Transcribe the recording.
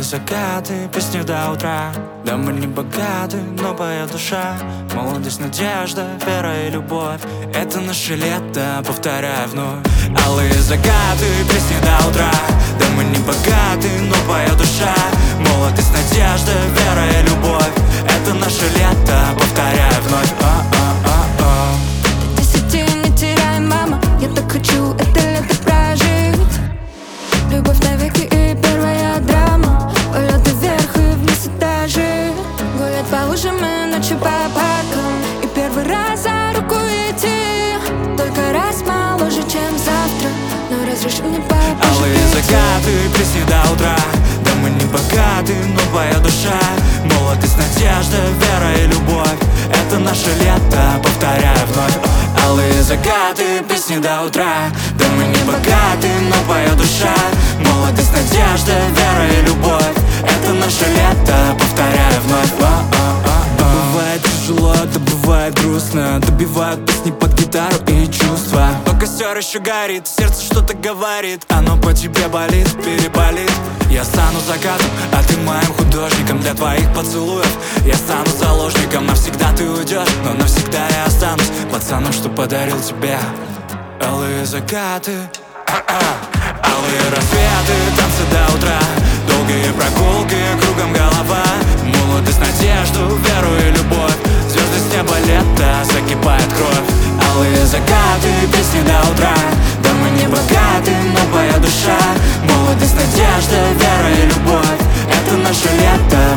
закаты, песни до утра. Да мы не богаты, но поет душа. Молодость, надежда, вера и любовь. Это наше лето, повторяю вновь. Алые закаты, песни до утра. Да мы не богаты, но поет душа. Молодость, надежда, вера и любовь. Это наше лето, повторяю вновь. До 10 не теряй, мама. Я так хочу это лето прожить. Любовь навеки и первая драма. Полеты вверх и вниз этажи. Гулять по лужам и ночью по паркам. И первый раз за руку идти. Только раз моложе, чем завтра. Но разреши мне попозже алые прийти. закаты, песни до утра. Да мы не богаты, но поет душа. Молодость, надежда, вера и любовь. Это наше лето, повторяю вновь. Алые закаты, песни до утра. Да мы не богаты, но поет душа. Молодость, надежда, вера и любовь. Это наше лето, повторяю вновь. Да бывает тяжело, да бывает грустно. Добивают песни под гитару и чувства. Но костер еще горит, сердце что-то говорит. Оно по тебе болит, переболит. Я стану закатом, а ты моим художником. Для твоих поцелуев я стану заложником. Навсегда ты уйдешь, но навсегда я останусь пацаном, что подарил тебе алые закаты, алые рассветы, танцы до утра. Долгие прогулки, кругом голова. Молодость, надежду, веру и любовь. Звезды с неба, лето, закипает кровь. Алые закаты, песни до утра. Да мы не богаты, но поет душа. Молодость, надежда, вера и любовь. Это наше лето,